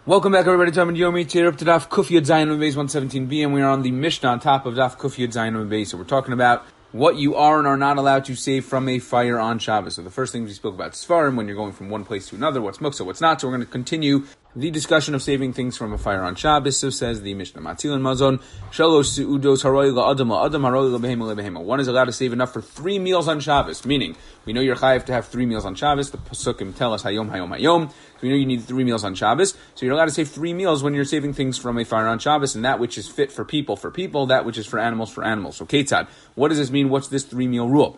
Welcome back, everybody, to Talmud Yomi. Today up to Daf Kuf Yud Zayin on base 117b, and we are on the Mishnah on top of Daf Kuf Yud Zayin on base. So we're talking about what you are and are not allowed to save from a fire on Shabbos. So the first thing we spoke about Sfarim, when you're going from one place to another, what's muksa, what's not. So we're going to continue the discussion of saving things from a fire on Shabbos. So says the Mishnah, Matil and Mazon, Shalosh Su'udos Haroy La'adam La'adam Haroy La'behema La'behema. One is allowed to save enough for 3 meals on Shabbos, meaning we know you're chayiv to have 3 meals on Shabbos. The Pesukim tell us Hayom, Hayom, Hayom. So we know you need 3 meals on Shabbos. So you're allowed to save 3 meals when you're saving things from a fire on Shabbos, and that which is fit for people, that which is for animals, for animals. So Ketzad, what does this mean? What's this 3-meal rule?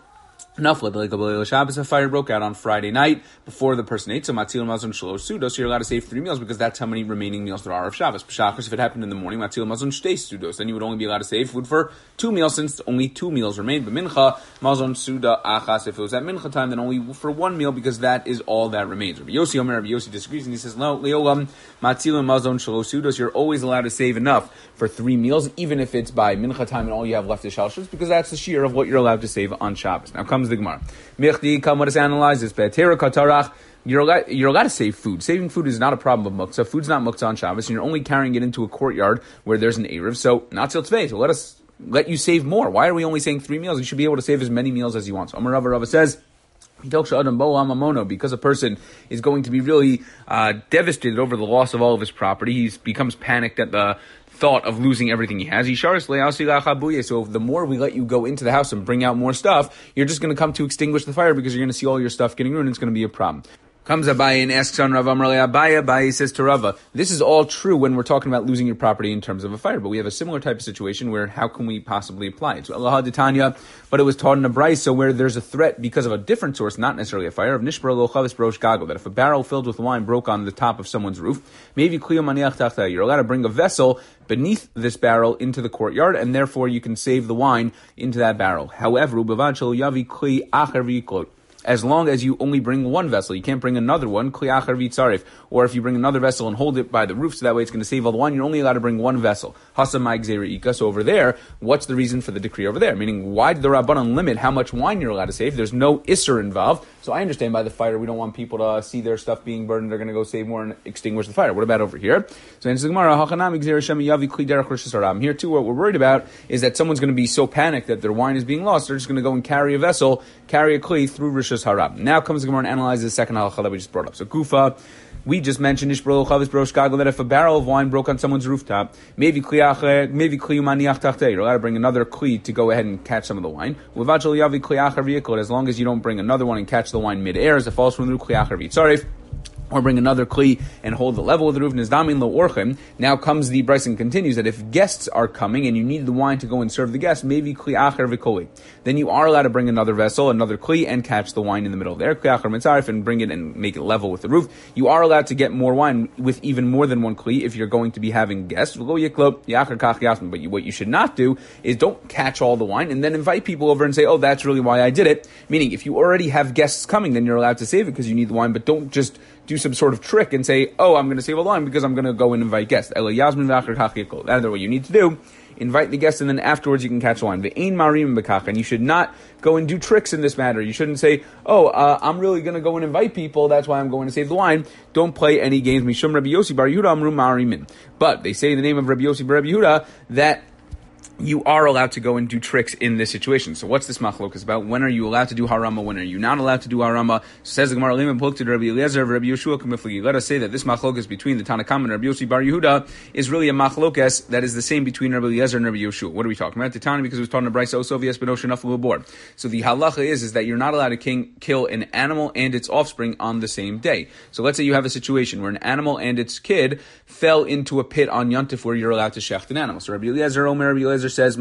Shabbos, a fire broke out on Friday night before the person ate. So Matil Mazon Shalosh Sudos, so you're allowed to save 3 meals because that's how many remaining meals there are of Shabbos. If it happened in the morning, Matil Mazon Shtei Sudos, then you would only be allowed to save food for 2 meals since only 2 meals remained. But Mincha Mazon Suda Achas, if it was at Mincha time, then only for 1 meal because that is all that remains. Rabbi Yossi disagrees and he says, no, Leolam Matil Mazon Shalosh Sudos, you're always allowed to save enough for 3 meals, even if it's by Mincha time and all you have left is Shalshus, because that's the shear of what you're allowed to save on Shabbos. Now comes the Gemara. Mechdi, come let us analyze this. You're allowed to save food. Saving food is not a problem of muktzah. Food's not muktzah on Shabbos, and you're only carrying it into a courtyard where there's an Erev. So not till Tzvei. So let you save more. Why are we only saying 3 meals? You should be able to save as many meals as you want. So Amar Rava says, because a person is going to be really devastated over the loss of all of his property, he becomes panicked at the thought of losing everything he has. So the more we let you go into the house and bring out more stuff, you're just going to come to extinguish the fire because you're going to see all your stuff getting ruined. It's going to be a problem. Comes Abaye and asks on Rav Amar Abaye says to Rava, this is all true when we're talking about losing your property in terms of a fire, but we have a similar type of situation where how can we possibly apply it? So Allah Tanya, but it was taught in a brisa where there's a threat because of a different source, not necessarily a fire, of Nishbra Lo Chavis Brosh Gago, that if a barrel filled with wine broke on the top of someone's roof, maybe you're allowed to bring a vessel beneath this barrel into the courtyard, and therefore you can save the wine into that barrel. However, as long as you only bring one vessel, you can't bring another one, or if you bring another vessel and hold it by the roof, so that way it's going to save all the wine, you're only allowed to bring one vessel. So over there, what's the reason for the decree over there? Meaning, why did the Rabbanan limit how much wine you're allowed to save? There's no Isser involved. So I understand by the fire, we don't want people to see their stuff being burned, they're going to go save more and extinguish the fire. What about over here? So in Gemara, here too, what we're worried about is that someone's going to be so panicked that their wine is being lost, they're just going to go and carry a vessel, carry a kli through Rishus Harab. Now comes the Gemara and analyzes the second halacha that we just brought up. So Gufa, we just mentioned that if a barrel of wine broke on someone's rooftop, maybe you're allowed to bring another kli to go ahead and catch some of the wine. As long as you don't bring another one and catch the wine mid-air as it falls from the roof, or bring another kli and hold the level of the roof. Now comes the brisa and continues that if guests are coming and you need the wine to go and serve the guests, maybe kli acher v'koli, then you are allowed to bring another vessel, another kli, and catch the wine in the middle there, kli acher mitzaref, and bring it and make it level with the roof. You are allowed to get more wine with even more than one kli if you're going to be having guests. But what you should not do is don't catch all the wine and then invite people over and say, oh, that's really why I did it. Meaning, if you already have guests coming, then you're allowed to save it because you need the wine, but don't just do some sort of trick and say, oh, I'm going to save a wine because I'm going to go and invite guests. That's what you need to do. Invite the guests and then afterwards you can catch the wine. And you should not go and do tricks in this matter. You shouldn't say, oh, I'm really going to go and invite people, that's why I'm going to save the wine. Don't play any games. Mishum Rabbi Yossi Bar Yehuda Amru Marimin. But they say in the name of Rabbi Yossi Bar Yehuda that you are allowed to go and do tricks in this situation. So what's this machlokas about? When are you allowed to do harama? When are you not allowed to do harama? Says the Gemara, let us say that this machlokas between the Tanakam and Rabbi Yossi Bar Yehuda is really a machlokas that is the same between Rabbi Eliezer and Rabbi Yeshua. What are we talking about? The Tana, because it was taught in the Brisa, Osovias Benosha Naflu Abor. So the halacha is that you're not allowed to kill an animal and its offspring on the same day. So let's say you have a situation where an animal and its kid fell into a pit on Yontif where you're allowed to shecht an animal. So Rabbi Eliezer says,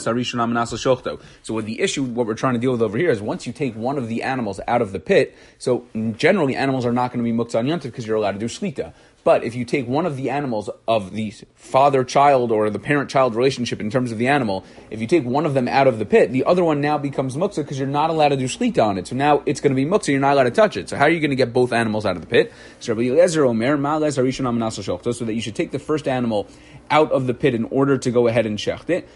so what we're trying to deal with over here is once you take one of the animals out of the pit, so generally animals are not going to be muktzah on Yontif because you're allowed to do shlita. But if you take one of the animals of the father-child or the parent-child relationship in terms of the animal, if you take one of them out of the pit, the other one now becomes muktzah because you're not allowed to do shlita on it. So now it's going to be muktzah, you're not allowed to touch it. So how are you going to get both animals out of the pit? So Rabbi Eliezer Omer, so that you should take the first animal out of the pit in order to go ahead and shecht it.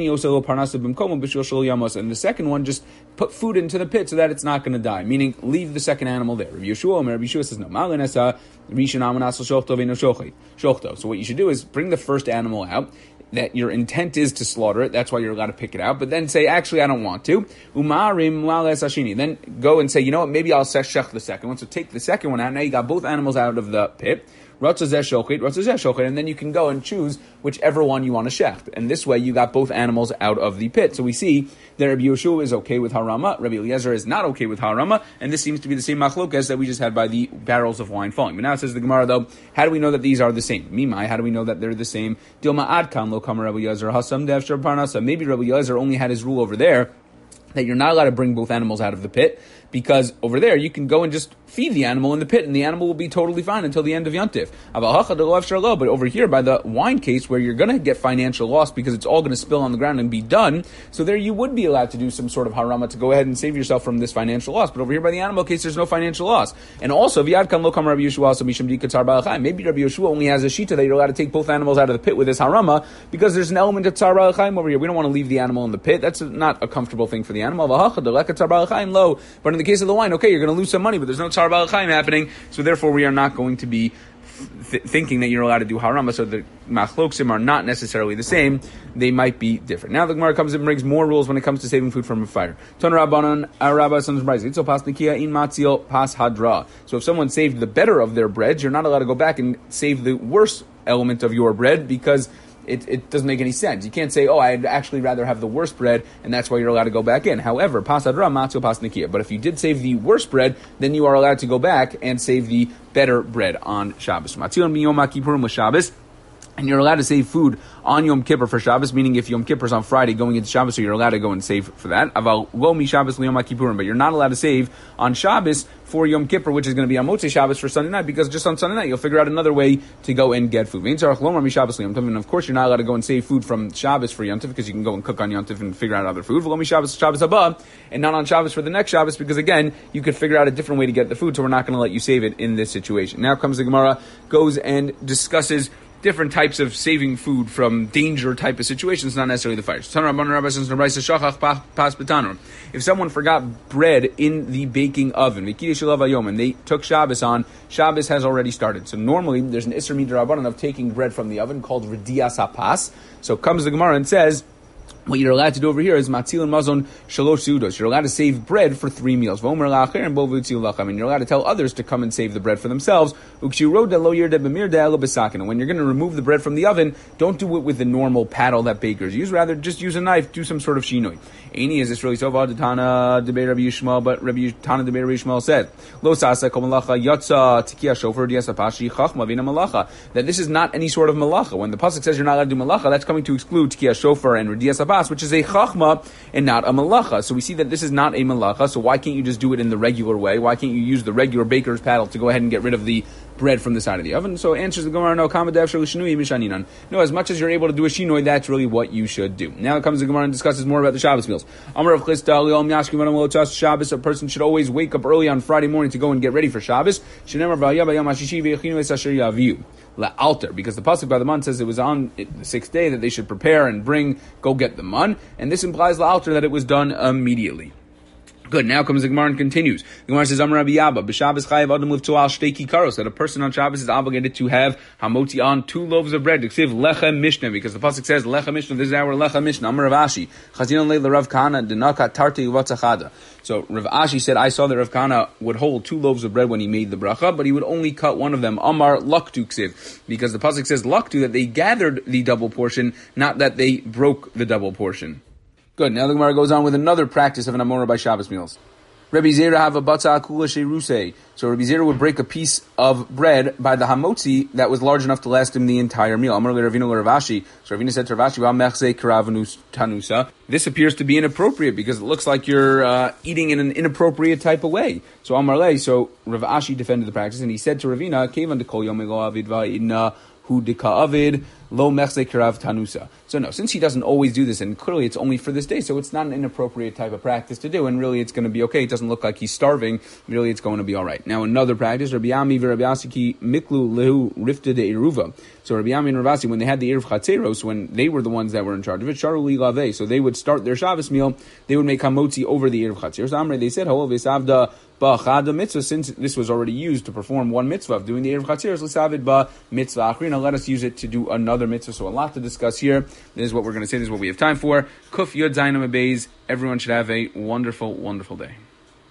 And the second one, just put food into the pit so that it's not going to die. Meaning, leave the second animal there. Rabbi Yeshua says, no. So what you should do is bring the first animal out that your intent is to slaughter it. That's why you're allowed to pick it out. But then say, actually, I don't want to. Then go and say, you know what, maybe I'll shech the second one. So take the second one out. Now you got both animals out of the pit. And then you can go and choose whichever one you want to shecht. And this way you got both animals out of the pit. So we see that Rabbi Yehoshua is okay with harama, Rabbi Eliezer is not okay with harama, and this seems to be the same machlokas that we just had by the barrels of wine falling. But now it says the Gemara though, how do we know that these are the same? Mimai, how do we know that they're the same? Dilma adkan lo kama Rabbi Eliezer hasam dev shar parnasa. Maybe Rabbi Eliezer only had his rule over there that you're not allowed to bring both animals out of the pit, because over there you can go and just feed the animal in the pit and the animal will be totally fine until the end of Yontif. But over here by the wine case where you're going to get financial loss because it's all going to spill on the ground and be done, so there you would be allowed to do some sort of harama to go ahead and save yourself from this financial loss. But over here by the animal case there's no financial loss. And also maybe Rabbi Yehoshua only has a shita that you're allowed to take both animals out of the pit with this harama because there's an element of tzar ba'al chaim over here. We don't want to leave the animal in the pit. That's not a comfortable thing for the animal. But in the case of the wine, okay, you're going to lose some money, but there's no tzar ba'al chaim happening, so therefore we are not going to be thinking that you're allowed to do harama. So the machloksim are not necessarily the same; they might be different. Now the Gemara comes and brings more rules when it comes to saving food from a fire. So if someone saved the better of their bread, you're not allowed to go back and save the worst element of your bread because it doesn't make any sense. You can't say, I'd actually rather have the worst bread, and that's why you're allowed to go back in. However, pasadra matzil pas nikia. But if you did save the worst bread, then you are allowed to go back and save the better bread on Shabbos. Matzil miyom kippurim with Shabbos. And you're allowed to save food on Yom Kippur for Shabbos, meaning if Yom Kippur is on Friday going into Shabbos, so you're allowed to go and save for that. But you're not allowed to save on Shabbos for Yom Kippur, which is going to be on Motzei Shabbos for Sunday night, because just on Sunday night you'll figure out another way to go and get food. And of course you're not allowed to go and save food from Shabbos for Yom Tov, because you can go and cook on Yom Tov and figure out other food. And not on Shabbos for the next Shabbos, because again, you could figure out a different way to get the food, so we're not going to let you save it in this situation. Now comes the Gemara, goes and discusses different types of saving food from danger type of situations, not necessarily the fire. If someone forgot bread in the baking oven, and they took Shabbos on, Shabbos has already started. So normally there's an Isser Midrabanan of taking bread from the oven called Redias HaPas. So comes the Gemara and says, what you're allowed to do over here is matzil and mazon shalosh seudos. You're allowed to save bread for 3 meals. And you're allowed to tell others to come and save the bread for themselves. And when you're going to remove the bread from the oven, don't do it with the normal paddle that bakers use. Rather, just use a knife, do some sort of shinoi. Any is this really so? But Tana debate Rabbi Yishmael, but Tana debate Rabbi Yishmael said, Lo sasa kol malacha yatsa tikia shofar diasapashi chachma vina malacha. That this is not any sort of malacha. When the pasuk says you're not allowed to do malacha, that's coming to exclude tikia shofar and diasapashi, which is a chachma and not a malacha. So we see that this is not a malacha, so why can't you just do it in the regular way? Why can't you use the regular baker's paddle to go ahead and get rid of the bread from the side of the oven? So answers the Gemara, no, as much as you're able to do a shinoi, that's really what you should do. Now comes the Gemara and discusses more about the Shabbos meals. Shabbos, a person should always wake up early on Friday morning to go and get ready for Shabbos. Altar, because the pasuk by the man says it was on the 6th day that they should prepare and go get the man, and this implies altar that it was done immediately. Good. Now comes the Gemara and continues. The Gemara says, Amar Rabbi Abba, b'Shabbos chayav adam l'v'toal shtei kikaros, that a person on Shabbos is obligated to have hamotzi on 2 loaves of bread. Ksiv lechem mishnah, because the pasuk says lechem mishnah. This is our lechem mishnah. Amar Rav Ashi, chazinon leil Rav Kahana denaka tarti uvatzachada. So Rav Ashi said, I saw that Rav Kahana would hold 2 loaves of bread when he made the bracha, but he would only cut one of them. Amar laktu ksiv, because the pasuk says laktu, that they gathered the double portion, not that they broke the double portion. Good. Now the Gemara goes on with another practice of an Amora by Shabbos meals. Rabbi Zera have a batza akula sherusei. So Rabbi Zera would break a piece of bread by the hamotzi that was large enough to last him the entire meal. Amar Ravina Ravashi. So Ravina said to Ravashi, "Wa mechzei karavanus tanusa." This appears to be inappropriate because it looks like you're eating in an inappropriate type of way. So Amar Lei. So Ravashi defended the practice and he said to Ravina, "Kevan dekol yom elo avid va'idna hu deka avid Lo mechse karav tanusa. So no, since he doesn't always do this, and clearly it's only for this day, so it's not an inappropriate type of practice to do, and really it's going to be okay. It doesn't look like he's starving. Really, it's going to be all right. Now, another practice, Rabbi Ami v'Rabbi Asiki miklu lehu rifta de eruva. So Rabbi Ami and Rav Asi, when they had the Erev Chatzeros, when they were the ones that were in charge of it, sharu li laveh, so they would start their Shabbos meal, they would make hamotzi over the Erev Chatzeros. Amrei, they said, hol v'savda ba'chada mitzvah, since this was already used to perform one mitzvah of doing the Erev Chatzeros, l'savid ba mitzvah achrina, let us use it to do another mitzvah. So a lot to discuss here. This is what we're going to say, this is what we have time for. Kuf Yud Zayin Amud Beis. Everyone should have a wonderful, wonderful day.